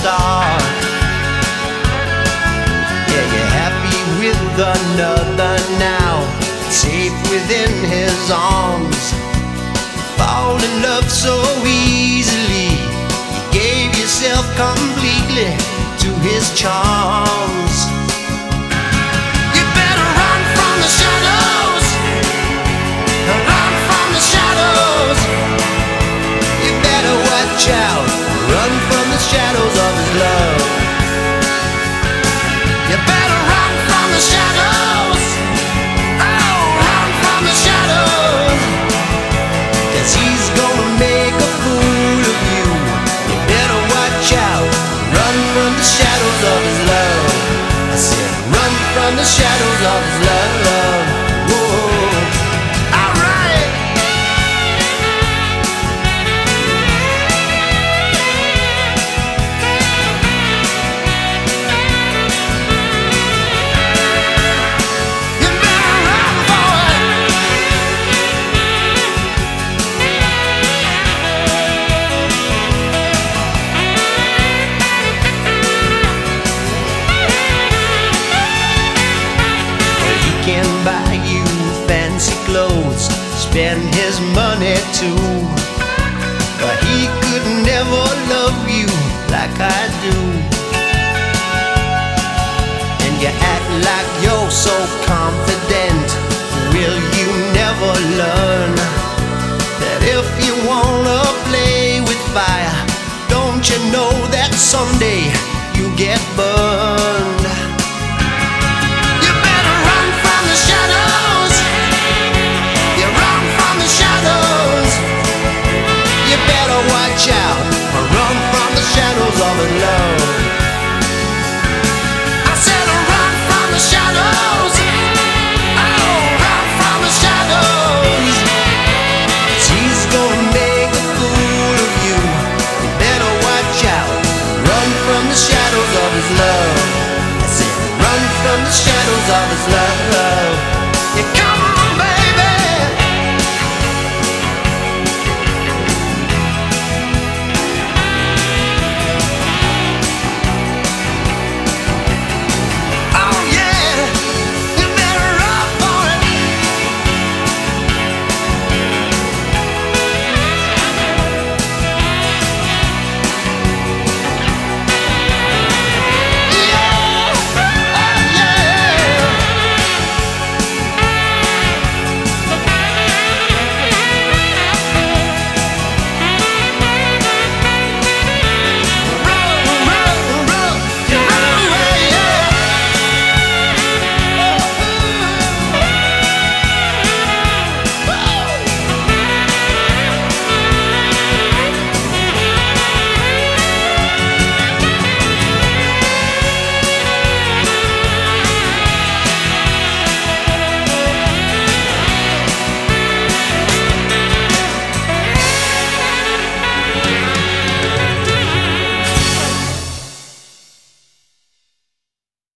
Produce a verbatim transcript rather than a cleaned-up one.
star. Yeah, you're happy with another now, safe within his arms. Fall in love so easily, you gave yourself completely to his charms. You better run from the shadows, run from the shadows. You better watch out, run from the shadows of his love. You better run from the shadows, oh, run from the shadows, 'cause he's gonna make a fool of you. You better watch out, run from the shadows of his love. I said run from the shadows of his love. Whoa, all right. You better run for it. He can buy you fancy clothes, spend his money too, but he could never love you like I do. And you act like you're so confident. Will you never learn that if you wanna play with fire, don't you know that someday you get burned?